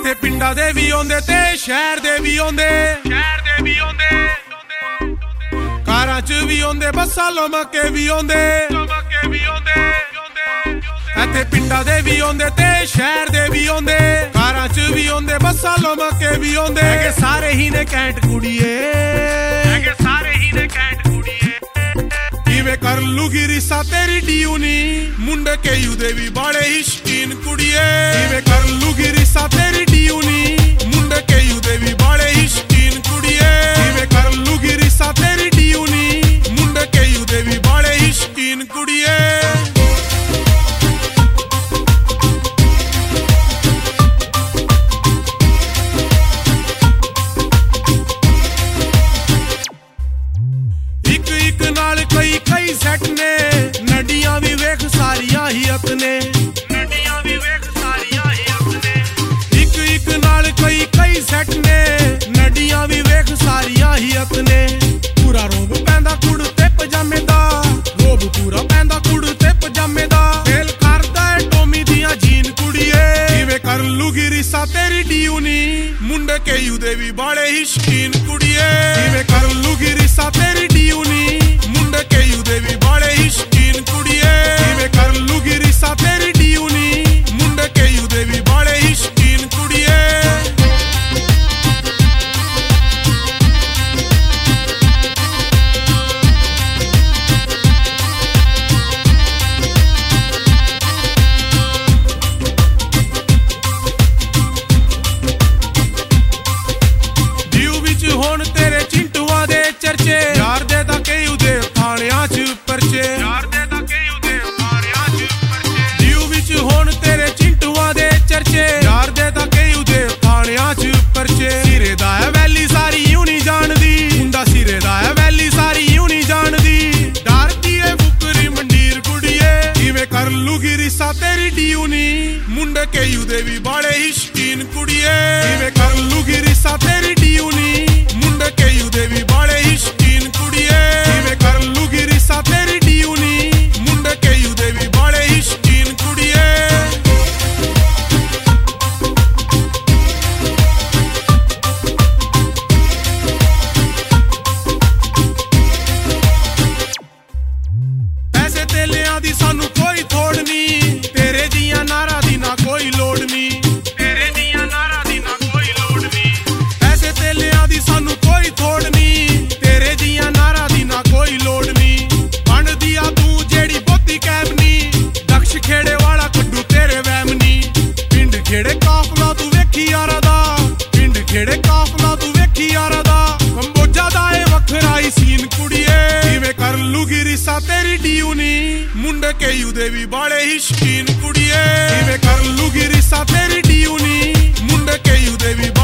ਇੱਥੇ ਪਿੰਡਾਂ ਦੇ ਵੀ ਆਉਂਦੇ ਤੇ ਸ਼ਹਿਰ ਦੇ ਵੀ ਆਉਂਦੇ ਕਾਰਾਂ 'ਚ ਵੀ ਆਉਂਦੇ ਬੱਸਾਂ ਲੁਮਕ ਕੇ ਵੀ ਆਉਂਦੇ ਇੱਥੇ ਪਿੰਡਾਂ ਦੇ ਵੀ ਆਉਂਦੇ ਤੇ ਸ਼ਹਿਰ ਦੇ ਵੀ ਆਉਂਦੇ ਕਾਰਾਂ 'ਚ ਵੀ ਆਉਂਦੇ ਬੱਸਾਂ ਲੁਮਕ ਕੇ ਵੀ ਆਉਂਦੇ ਹੈਗੇ ਸਾਰੇ ਹੀ ਨੇ ਕੈਂਟ ਕੁੜੀਏ ਕਿਵੇਂ ਕਰ ਲੂਗੀ ਰਿਸ਼ਤਾ ਤੇਰੀ ਡੀਊ ਨੀ ਮੁੰਡੇ ਕੇਯੂ ਦੇ ਵੀ ਬਾੜੇ ਹੀ ਸ਼ਕੀਨ ਕੁੜੀਏ ਕਿਵੇਂ ਕਰ ਲੂਗੀ ਰਿਸ਼ਤਾ ਤੇਰੀ ਡੀਊ ਨੀ ਮੁੰਡੇ ਕੇਯੂ ਦੇ ਵੀ ਬਾੜੇ ਹੀ ਸ਼ਕੀਨ ਕੁੜੀਏ ਕਿਵੇਂ ਕਰ ਲੂਗੀ ਰਿਸ਼ਤਾ ਤੇਰੀ ਡੀਊ ਨੀ ਮੁੰਡੇ ਕੇਯੂ ਦੇ ਵੀ ਬਾੜੇ ਹੀ ਸ਼ਕੀਨ ਕੁੜੀਏ ਕਈ ਸੈਟ ਨੇ ਨਡੀਆਂ ਵੀ ਵੇਖ ਸਾਰੀਆਂ ਹੀ ਅਕਨੇ ਇੱਕ ਨਾਲ ਕਈ ਸੈਟ ਨੇ ਨਡੀਆਂ ਵੀ ਵੇਖ ਸਾਰੀਆਂ ਹੀ ਅਕਨੇ ਪੂਰਾ ਰੋਬ ਪੈਂਦਾ ਕੁੜਤੇ ਪਜਾਮੇ ਦਾ ਰੋਬ ਪੂਰਾ ਪੈਂਦਾ ਕੁੜਤੇ ਪਜਾਮੇ ਦਾ ਫੇਲ ਕਰਦਾ ਏ ਟੋਮੀ ਦੀਆਂ ਜੀਨ ਕੁੜੀਏ ਕਿਵੇਂ ਕਰ ਲੂਗੀ ਰਿਸ਼ਤਾ ਤੇਰੀ ਡੀਊ ਨੀ ਮੁੰਡੇ ਕੇਯੂ ਦੇ ਵੀ ਬਾੜੇ ਹੀ ਸ਼ਕੀਨ ਕੁੜੀਏ ਕਿਵੇਂ ਕਰ ਲੂਗੀ ਰਿਸ਼ਤਾ ਤੇਰੀ ਡੀਊ ਨੀ ਮੁੰਡੇ ਕੇਯੂ ਦੇ ਵੀ ਬਾੜੇ ਹੀ ਸ਼ਕੀਨ ਕੁੜੀਏ ਕਿਵੇਂ ਕਰ ਲੂਗੀ ਰਿਸ਼ਤਾ ਤੇਰੀ ਡੀਊ ਨੀ ਮੁੰਡੇ ਕੇਯੂ ਦੇ ਵੀ ਬਾੜੇ ਹੀ ਸ਼ਕੀਨ ਕੁੜੀਏ ਡੀਊ ਵਿੱਚ ਹੁਣ ਤੇਰੇ ਚਿੰਟੂਆਂ ਦੇ ਚਰਚੇ ਯਾਰ ਦੇ ਤਾਂ ਕੇਯੂ ਦੇ ਥਾਣਿਆਂ 'ਚ ਪਰਚੇ ਡੀਊ ਵਿੱਚ ਹੁਣ ਤੇਰੇ ਚਿੰਟੂਆਂ ਦੇ ਚਰਚੇ ਯਾਰ ਦੇ ਤਾਂ ਕੇਯੂ ਦੇ ਥਾਣਿਆਂ 'ਚ ਪਰਚੇ ਸਿਰੇ ਦਾ ਹੈ ਵੈਲੀ ਸਾਰੀ ਯੂ ਨਹੀਂ ਜਾਣਦੀ ਮੁੰਡਾ ਸਿਰੇ ਦਾ ਹੈ ਵੈਲੀ ਸਾਰੀ ਯੂ ਨਹੀਂ ਜਾਣਦੀ ਡਰਦੀ ਏ ਫੁਕਰੀ ਮੰਡੀਰ ਕੁੜੀਏ ਕਿਵੇਂ ਕਰ ਲੂਗੀ ਰਿਸ਼ਤਾ ਤੇਰੀ ਡੀਊ ਨੀ ਮੁੰਡੇ ਕੇਯੂ ਦੇ ਵੀ ਬਾੜੇ ਹੀ ਸ਼ਕੀਨ ਕੁੜੀਏ ਕਿਵੇਂ ਕਰ ਲੂਗੀ ਰਿਸ਼ਤਾ ਤੇਰੀ ਡੀਊ ਨੀ ਮੁੰਡੇ ਕੇਯੂ ਦੇ ਵੀ ਬਾੜੇ ਹੀ ਸ਼ਕੀਨ ਕੁੜੀਏ ਕਿਵੇਂ ਕਰ ਲੂਗੀ ਰਿਸ਼ਤਾ ਤੇਰੀ ਡੀਊ ਨੀ ਮੁੰਡੇ ਕੇਯੂ ਦੇ ਵੀ ਬਾੜੇ ਹੀ ਸ਼ਕੀਨ ਕੁੜੀਏ ਪੈਸੇ ਤੇਲਿਆਂ ਦੀ ਸਾਨੂੰ ਕੋਈ ਥੋੜ ਨੀ ਤੇਰੇ ਦੀਆਂ ਨਾਰਾਂ ਦੀ ਨਾ ਕੋਈ ਲੋੜ ਨੀ ਪੈਸੇ ਤੇਲਿਆਂ ਦੀ ਸਾਨੂੰ ਕੋਈ ਥੋੜ ਨੀ ਤੇਰੇ ਦੀਆਂ ਨਾਰਾਂ ਦੀ ਨਾ ਕੋਈ ਲੋੜ ਨੀ ਬਣਦੀ ਆ ਤੂੰ ਜਿਹੜੀ ਬੋਤੀ ਕੈਬ ਨੀ ਦਕਸ਼ ਖੇੜੇ ਵਾਲਾ ਕੱਢੂ ਤੇਰੇ ਵਹਿਮ ਨੀ ਪਿੰਡ ਖੇੜੇ ਕਾਫਲਾ ਤੂੰ ਵੇਖੀ ਯਾਰਾ ਦਾ ਪਿੰਡ ਖੇੜੇ ਕਾਫਲਾ ਤੂੰ ਵੇਖੀ ਯਾਰਾ ਦਾ ਕੰਬੋਜਾ ਦਾ ਏ ਵੱਖਰਾ ਹੀ ਸੀਨ ਕੁੜੀਏ ਕਿਵੇਂ ਕਰ ਲੂਗੀ ਰਿਸ਼ਤਾ ਤੇਰੀ ਡੀਊ ਨੀ ਮੁੰਡੇ ਕੇਯੂ ਦੇ ਵੀ ਬਾੜੇ ਹੀ ਸ਼ਕੀਨ ਕੁੜੀਏ ਕਿਵੇਂ ਕਰ ਲੂਗੀ ਰਿਸ਼ਤਾ ਤੇਰੀ ਡੀਊ ਨੀ ਮੁੰਡੇ ਕੇਯੂ ਦੇ ਵੀ